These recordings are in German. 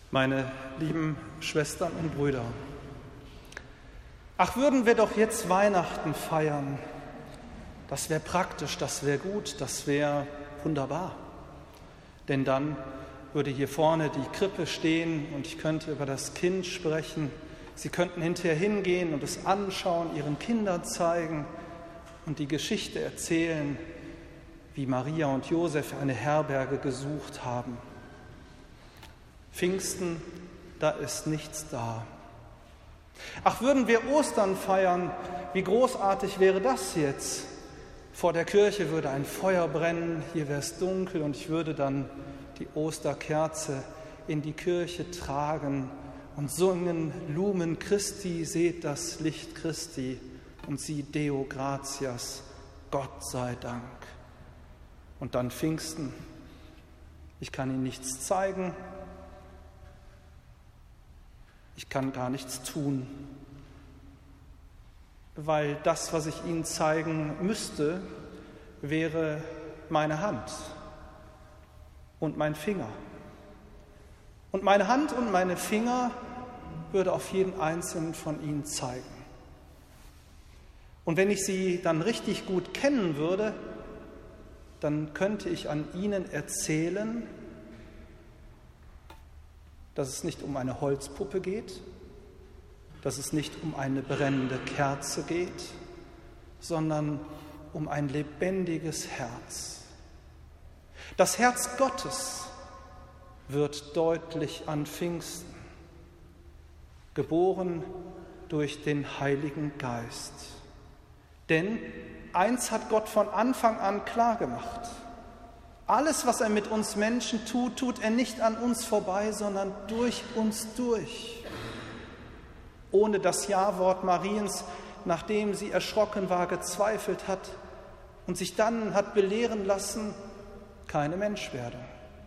Meine lieben Schwestern und Brüder, ach, würden wir doch jetzt Weihnachten feiern. Das wäre praktisch, das wäre gut, das wäre wunderbar. Denn dann würde hier vorne die Krippe stehen und ich könnte über das Kind sprechen. Sie könnten hinterher hingehen und es anschauen, ihren Kindern zeigen und die Geschichte erzählen, wie Maria und Josef eine Herberge gesucht haben. Pfingsten, da ist nichts da. Ach, würden wir Ostern feiern, wie großartig wäre das jetzt? Vor der Kirche würde ein Feuer brennen, hier wäre es dunkel und ich würde dann die Osterkerze in die Kirche tragen und singen Lumen Christi, seht das Licht Christi und sie Deo gratias, Gott sei Dank. Und dann Pfingsten, ich kann Ihnen nichts zeigen, ich kann gar nichts tun, weil das, was ich Ihnen zeigen müsste, wäre meine Hand und mein Finger. Und meine Hand und meine Finger würde auf jeden einzelnen von Ihnen zeigen. Und wenn ich Sie dann richtig gut kennen würde, dann könnte ich an Ihnen erzählen, dass es nicht um eine Holzpuppe geht, dass es nicht um eine brennende Kerze geht, sondern um ein lebendiges Herz. Das Herz Gottes wird deutlich an Pfingsten, geboren durch den Heiligen Geist. Denn eins hat Gott von Anfang an klar gemacht. Alles, was er mit uns Menschen tut, tut er nicht an uns vorbei, sondern durch uns durch. Ohne das Ja-Wort Mariens, nachdem sie erschrocken war, gezweifelt hat und sich dann hat belehren lassen, keine Menschwerdung.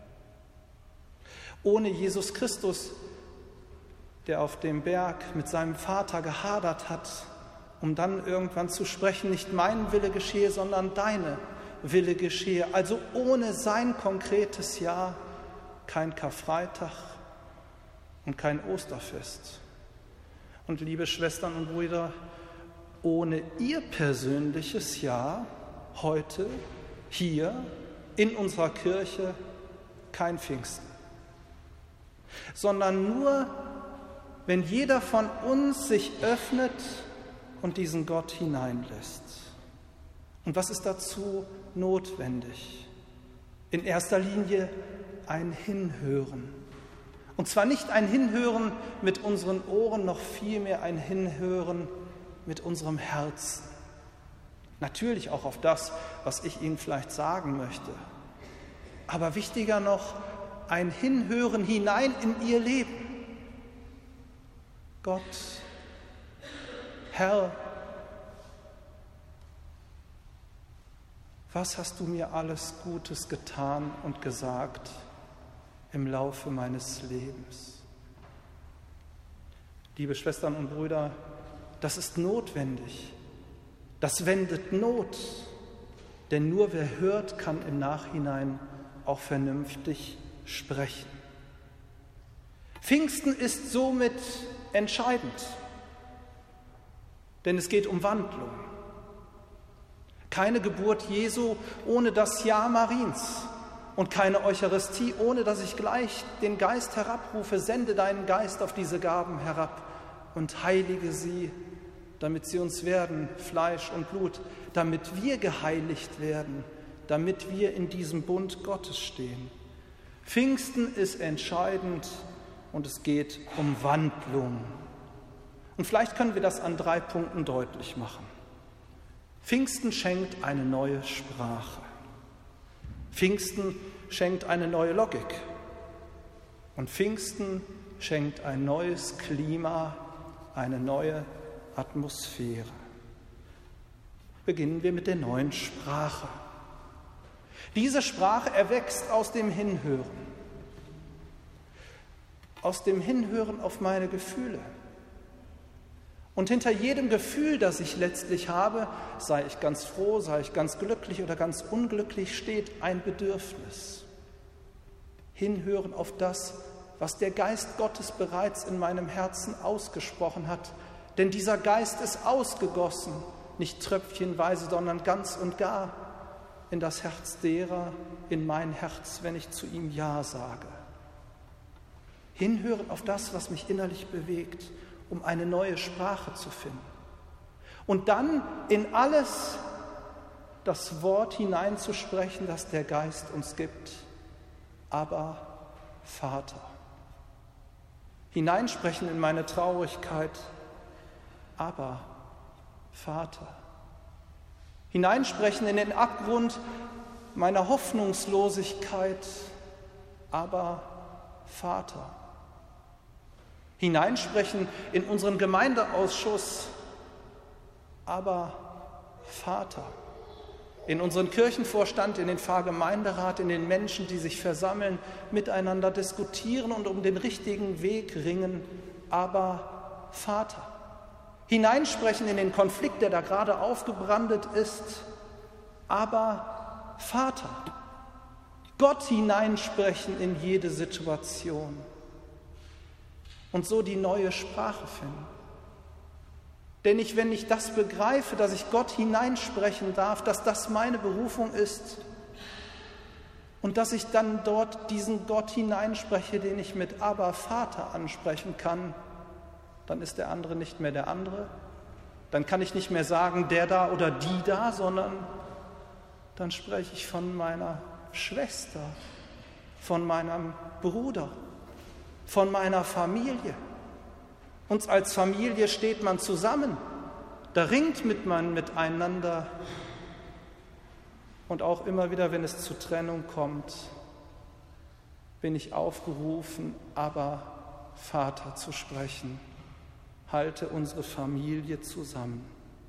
Ohne Jesus Christus, der auf dem Berg mit seinem Vater gehadert hat, um dann irgendwann zu sprechen, nicht mein Wille geschehe, sondern deine Wille geschehe. Also ohne sein konkretes Ja kein Karfreitag und kein Osterfest. Und liebe Schwestern und Brüder, ohne ihr persönliches Ja heute, hier in unserer Kirche kein Pfingsten. Sondern nur, wenn jeder von uns sich öffnet und diesen Gott hineinlässt. Und was ist dazu notwendig? In erster Linie ein Hinhören. Und zwar nicht ein Hinhören mit unseren Ohren, noch vielmehr ein Hinhören mit unserem Herzen. Natürlich auch auf das, was ich Ihnen vielleicht sagen möchte. Aber wichtiger noch, ein Hinhören hinein in Ihr Leben. Gott, Herr, was hast du mir alles Gutes getan und gesagt im Laufe meines Lebens? Liebe Schwestern und Brüder, das ist notwendig. Das wendet Not, denn nur wer hört, kann im Nachhinein auch vernünftig sprechen. Pfingsten ist somit entscheidend, denn es geht um Wandlung. Keine Geburt Jesu ohne das Ja Mariens und keine Eucharistie, ohne dass ich gleich den Geist herabrufe, sende deinen Geist auf diese Gaben herab und heilige sie, damit sie uns werden, Fleisch und Blut, damit wir geheiligt werden, damit wir in diesem Bund Gottes stehen. Pfingsten ist entscheidend und es geht um Wandlung. Und vielleicht können wir das an 3 Punkten deutlich machen. Pfingsten schenkt eine neue Sprache. Pfingsten schenkt eine neue Logik. Und Pfingsten schenkt ein neues Klima, eine neue Atmosphäre. Beginnen wir mit der neuen Sprache. Diese Sprache erwächst aus dem Hinhören. Aus dem Hinhören auf meine Gefühle. Und hinter jedem Gefühl, das ich letztlich habe, sei ich ganz froh, sei ich ganz glücklich oder ganz unglücklich, steht ein Bedürfnis. Hinhören auf das, was der Geist Gottes bereits in meinem Herzen ausgesprochen hat. Denn dieser Geist ist ausgegossen, nicht tröpfchenweise, sondern ganz und gar in das Herz derer, in mein Herz, wenn ich zu ihm Ja sage. Hinhören auf das, was mich innerlich bewegt, um eine neue Sprache zu finden. Und dann in alles das Wort hineinzusprechen, das der Geist uns gibt. Aber Vater. Hineinsprechen in meine Traurigkeit. Aber Vater. Hineinsprechen in den Abgrund meiner Hoffnungslosigkeit. Aber Vater. Hineinsprechen in unseren Gemeindeausschuss. Aber Vater. In unseren Kirchenvorstand, in den Pfarrgemeinderat, in den Menschen, die sich versammeln, miteinander diskutieren und um den richtigen Weg ringen. Aber Vater. Hineinsprechen in den Konflikt, der da gerade aufgebrandet ist. Aber Vater. Gott hineinsprechen in jede Situation. Und so die neue Sprache finden. Denn wenn ich das begreife, dass ich Gott hineinsprechen darf, dass das meine Berufung ist und dass ich dann dort diesen Gott hineinspreche, den ich mit Aber Vater ansprechen kann, dann ist der andere nicht mehr der andere. Dann kann ich nicht mehr sagen, der da oder die da, sondern dann spreche ich von meiner Schwester, von meinem Bruder, von meiner Familie. Und als Familie steht man zusammen, da ringt man miteinander. Und auch immer wieder, wenn es zur Trennung kommt, bin ich aufgerufen, aber Vater zu sprechen. Halte unsere Familie zusammen.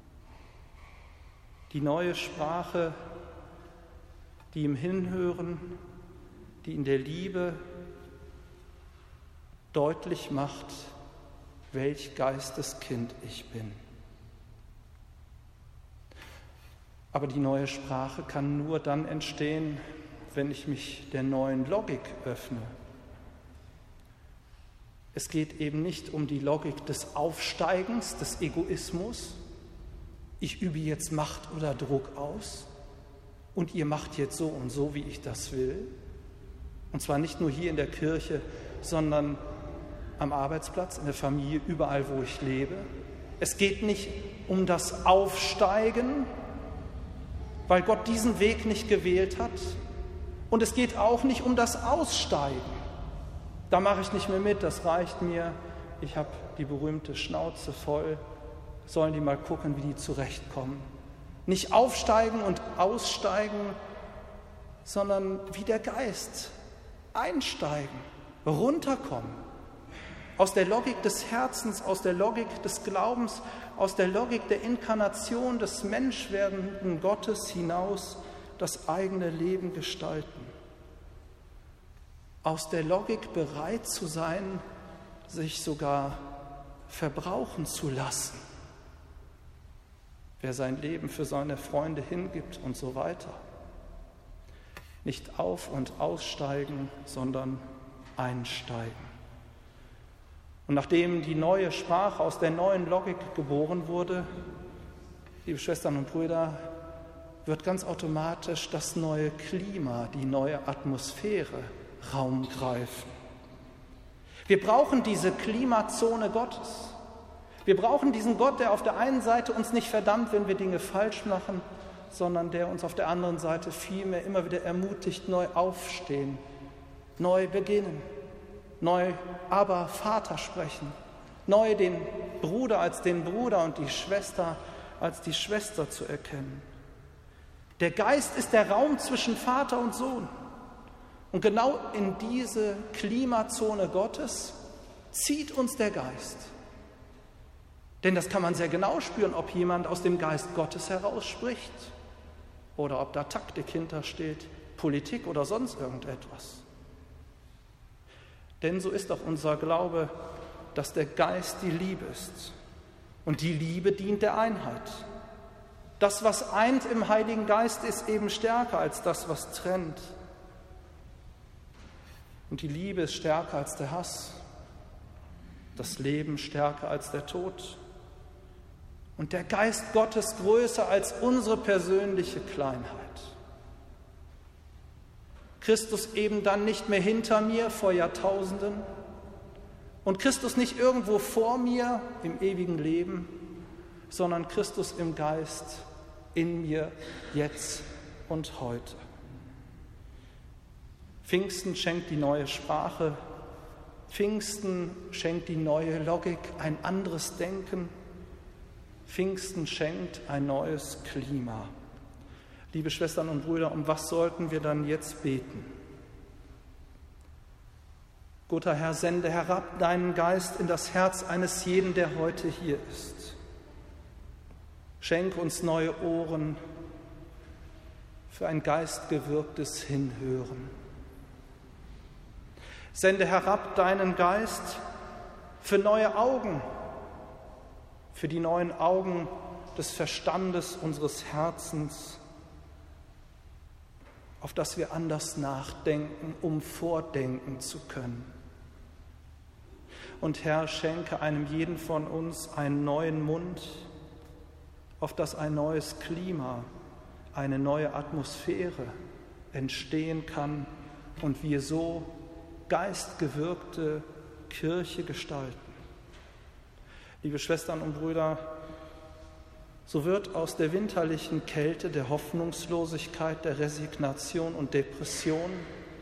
Die neue Sprache, die im Hinhören, die in der Liebe deutlich macht, welch Geisteskind ich bin. Aber die neue Sprache kann nur dann entstehen, wenn ich mich der neuen Logik öffne. Es geht eben nicht um die Logik des Aufsteigens, des Egoismus. Ich übe jetzt Macht oder Druck aus und ihr macht jetzt so und so, wie ich das will. Und zwar nicht nur hier in der Kirche, sondern am Arbeitsplatz, in der Familie, überall, wo ich lebe. Es geht nicht um das Aufsteigen, weil Gott diesen Weg nicht gewählt hat. Und es geht auch nicht um das Aussteigen. Da mache ich nicht mehr mit, das reicht mir. Ich habe die berühmte Schnauze voll. Sollen die mal gucken, wie die zurechtkommen. Nicht aufsteigen und aussteigen, sondern wie der Geist einsteigen, runterkommen. Aus der Logik des Herzens, aus der Logik des Glaubens, aus der Logik der Inkarnation des menschwerdenden Gottes hinaus das eigene Leben gestalten. Aus der Logik bereit zu sein, sich sogar verbrauchen zu lassen. Wer sein Leben für seine Freunde hingibt und so weiter. Nicht auf- und aussteigen, sondern einsteigen. Und nachdem die neue Sprache aus der neuen Logik geboren wurde, liebe Schwestern und Brüder, wird ganz automatisch das neue Klima, die neue Atmosphäre Raum greifen. Wir brauchen diese Klimazone Gottes. Wir brauchen diesen Gott, der auf der einen Seite uns nicht verdammt, wenn wir Dinge falsch machen, sondern der uns auf der anderen Seite vielmehr immer wieder ermutigt, neu aufstehen, neu beginnen. Neu aber Vater sprechen, neu den Bruder als den Bruder und die Schwester als die Schwester zu erkennen. Der Geist ist der Raum zwischen Vater und Sohn. Und genau in diese Klimazone Gottes zieht uns der Geist. Denn das kann man sehr genau spüren, ob jemand aus dem Geist Gottes heraus spricht oder ob da Taktik hintersteht, Politik oder sonst irgendetwas. Denn so ist auch unser Glaube, dass der Geist die Liebe ist. Und die Liebe dient der Einheit. Das, was eint im Heiligen Geist, ist eben stärker als das, was trennt. Und die Liebe ist stärker als der Hass, das Leben stärker als der Tod und der Geist Gottes größer als unsere persönliche Kleinheit. Christus eben dann nicht mehr hinter mir vor Jahrtausenden und Christus nicht irgendwo vor mir im ewigen Leben, sondern Christus im Geist in mir jetzt und heute. Pfingsten schenkt die neue Sprache, Pfingsten schenkt die neue Logik, ein anderes Denken, Pfingsten schenkt ein neues Klima. Liebe Schwestern und Brüder, um was sollten wir dann jetzt beten? Guter Herr, sende herab deinen Geist in das Herz eines jeden, der heute hier ist. Schenk uns neue Ohren für ein geistgewirktes Hinhören. Sende herab deinen Geist für neue Augen, für die neuen Augen des Verstandes unseres Herzens, auf das wir anders nachdenken, um vordenken zu können. Und Herr, schenke einem jeden von uns einen neuen Mund, auf das ein neues Klima, eine neue Atmosphäre entstehen kann und wir so geistgewirkte Kirche gestalten. Liebe Schwestern und Brüder, so wird aus der winterlichen Kälte, der Hoffnungslosigkeit, der Resignation und Depression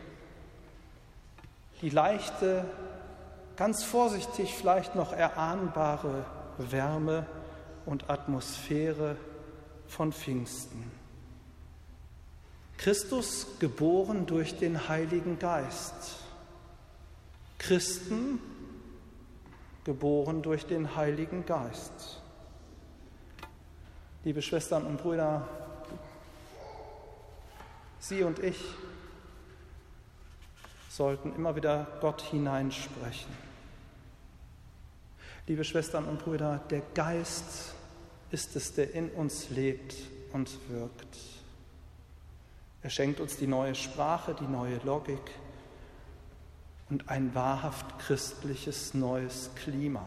die leichte, ganz vorsichtig vielleicht noch erahnbare Wärme und Atmosphäre von Pfingsten. Christus geboren durch den Heiligen Geist. Christen geboren durch den Heiligen Geist. Liebe Schwestern und Brüder, Sie und ich sollten immer wieder Gott hineinsprechen. Liebe Schwestern und Brüder, der Geist ist es, der in uns lebt und wirkt. Er schenkt uns die neue Sprache, die neue Logik und ein wahrhaft christliches neues Klima.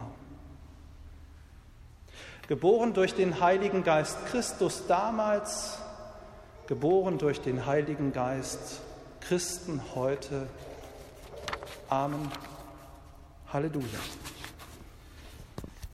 Geboren durch den Heiligen Geist Christus damals, geboren durch den Heiligen Geist Christen heute. Amen. Halleluja.